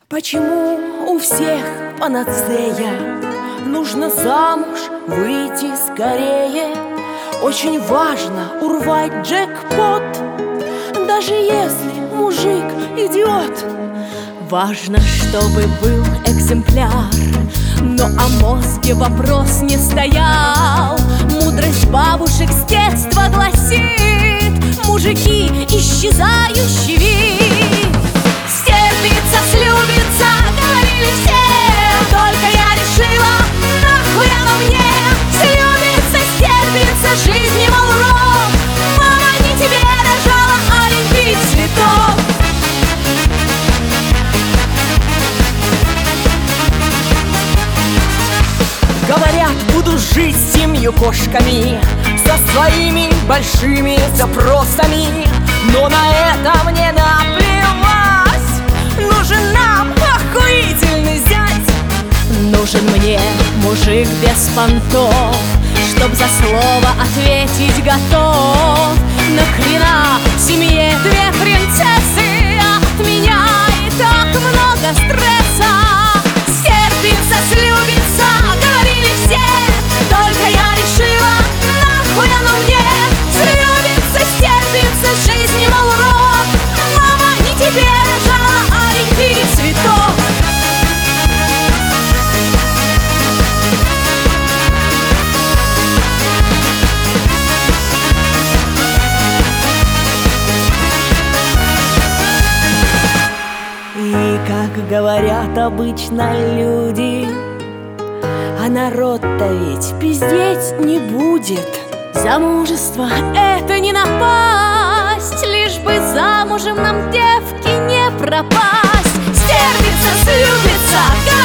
Почему у всех панацея? Нужно замуж выйти скорее. Очень важно урвать джекпот, даже если мужик идиот. Важно, чтобы был экземпляр, но о мозге вопрос не стоял. Мудрость бабушек с детства гласит: мужики — исчезающий вид. Стерпится, слюбится, говорили все, только я решила, нахуй оно мне. Слюбится, стерпится, жизни мол урок. Мама не тебе рожала, аленький цветок. Говорят, буду жить с 7 кошками, со своими большими запросами, но на это мне наплевать. Нужен нам охуительный зять. Нужен мне мужик без понтов, чтоб за слово ответить готов. Нахрена в семье 2 принцессы? От меня и так много стресса. Стерпится, слюбится, говорили все, только я решила, нахуй оно мне. Слюбится, стерпится, жизни мол урок. Мама не тебе рожала, аленький цветок. И как говорят обычно люди, а народ-то ведь пиздеть не будет. Замужество — это не напасть, лишь бы замужем нам, девки, не пропасть. Стерпится, слюбится,